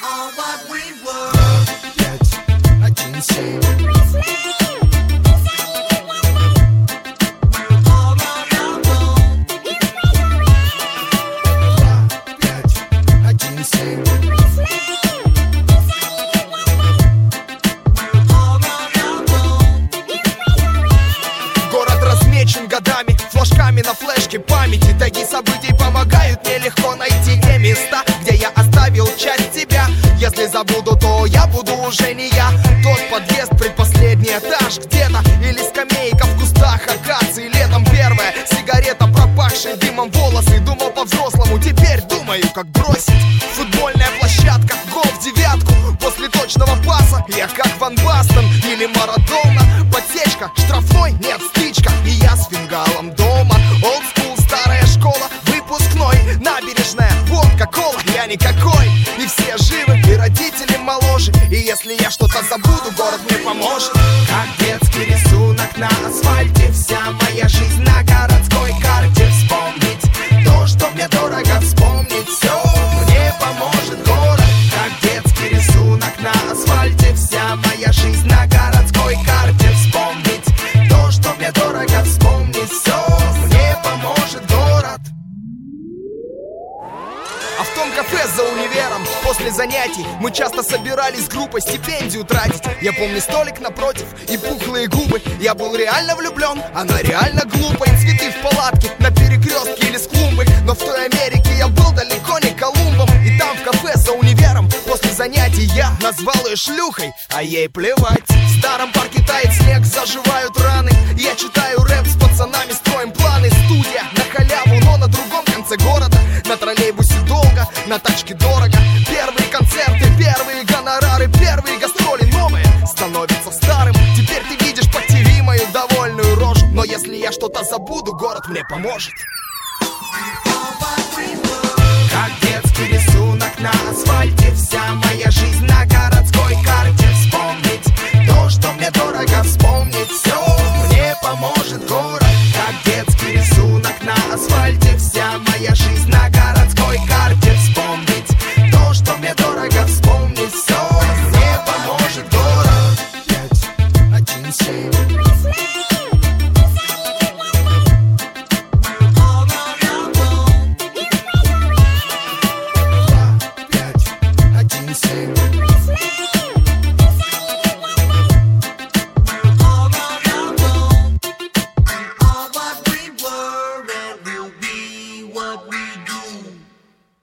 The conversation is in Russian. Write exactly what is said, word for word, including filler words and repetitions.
пять, один, семь. Город размечен годами, флажками на флешке памяти. Таги событий помогают мне легко найти те места, где я оставил часть себя. Если забуду, то я буду уже не я. Тот подъезд, предпоследний этаж где-то, или скамейка в кустах акации. Летом первая сигарета, пропахшие дымом волосы. Думал по-взрослому, теперь думаю, как бросить. Футбольная площадка, гол в девятку. После точного паса я как Ван Бастен или Марадона. Подсечка, штрафной, нет, стычка, и я с фингалом дома. Old school, старая школа, выпускной, набережная, водка, кола, я никакой. И все живы, и родители моложе. И если я что-то забуду, город мне поможет. Как детский рисунок на асфальте, вся моя жизнь на городской карте. Вспомнить то, что мне дорого, вспомнить все мне поможет город. Как детский рисунок на асфальте, вся моя жизнь на городской карте. Вспомнить то, что мне дорого, вспомнить все мне поможет город. А в том кафе за универом после занятий мы часто собирались с группой стипендию тратить. Я помню столик напротив и пухлые губы. Я был реально влюблен, она реально глупая. Цветы в палатке на перекрестке или с клумбы. Но в той Америке я был далеко не Колумбом. И там в кафе за универом после занятий я назвал ее шлюхой, а ей плевать. В старом парке тает снег, заживают раны. Я читаю рэп с пацанами, строим планы. Студия на халяву, но на другом конце города. На троллейбусе долго, на тачке дорого. Первые концерты, первые гонорары, первые гастроли. Новые становятся старым. Теперь ты видишь по ТВ мою довольную рожу. Но если я что-то забуду, город мне поможет. Как дед